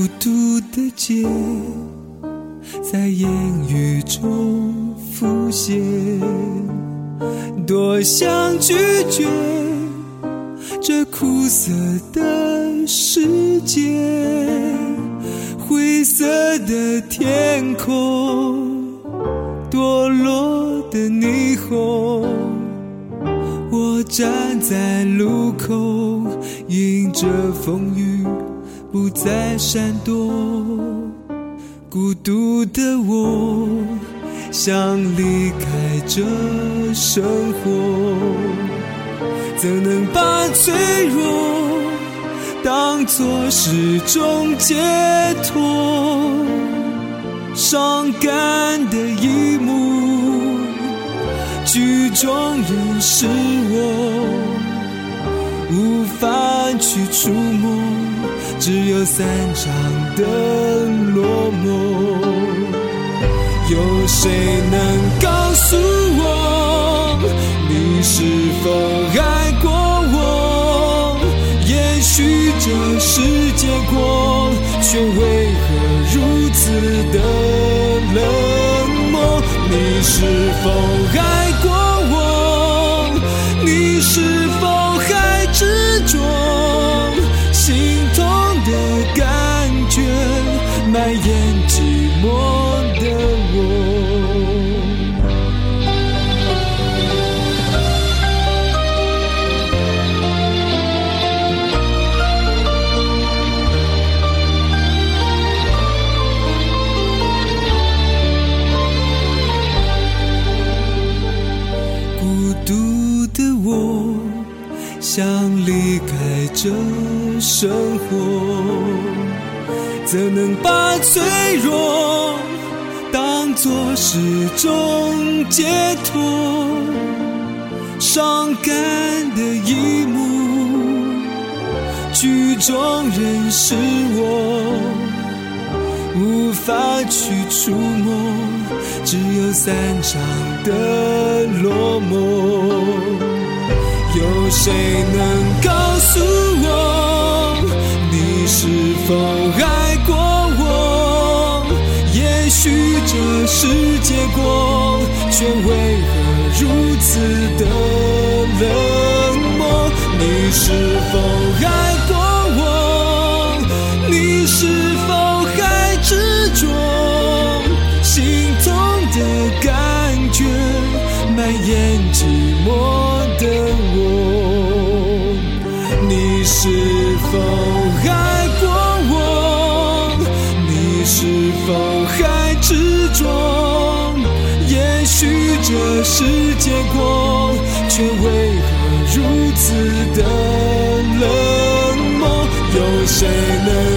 独的街在言语中浮现，多想拒绝这苦涩的世界，灰色的天空，堕落的霓虹，我站在路口，迎着风雨不再闪躲，孤独的我想离开这生活，怎能把脆弱当作是种解脱？伤感的一幕，剧中人是我，无法去触摸，只有散场的落寞。有谁能告诉我，你是否爱过我？也许这是结果，却为何如此的冷漠？你是否爱过我？你是否还执着？心痛的感觉蔓延寂寞的我。孤独的我想离开这生活，怎能把脆弱当作是种解脱？伤感的一幕，剧中人是我，无法去触摸，只有散场的落寞。有谁能告诉我，你是否爱过我？也许这是结果，却为何如此的冷漠？你是否爱过我？你是否还执着？心痛的感觉蔓延寂寞的我。你是否爱过我？你是否还执着？也许这是结果，却为何如此的冷漠？有谁能